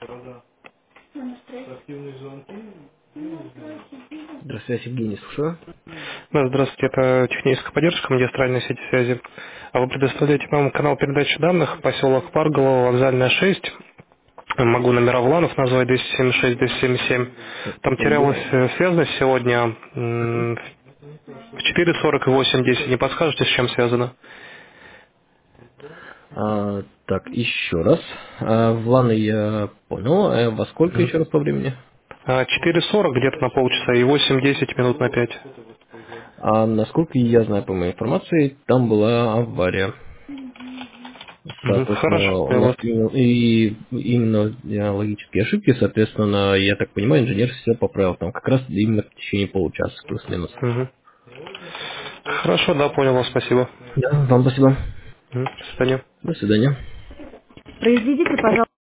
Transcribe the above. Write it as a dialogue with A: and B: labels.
A: Здравствуйте, Евгений, слушаю.
B: Да, здравствуйте, это техническая поддержка магистральной сети связи. А вы предоставляете нам канал передачи данных, поселок Парголово, вокзальная 6. Могу номера Вланов назвать 276-277. Там терялась
A: Да.
B: связность сегодня в 4:40 и 8:10. Не подскажете, с чем связано?
A: Так, еще раз. В Ланы я понял. Во сколько
B: Мгм.
A: еще раз по времени?
B: 4:40 где-то на полчаса и 8:10 минут на 5.
A: Насколько я знаю по моей информации, там была авария.
B: Мгм.
A: Соответственно,
B: Хорошо,
A: у
B: понял
A: нас
B: вас.
A: именно логические ошибки, соответственно, я так понимаю, инженер все поправил там как раз именно в течение получаса, плюс-минус.
B: Мгм. Хорошо, да, понял вас, спасибо.
A: Да, вам спасибо.
B: Мгм. До свидания.
A: До свидания.
C: Произведите, пожалуйста.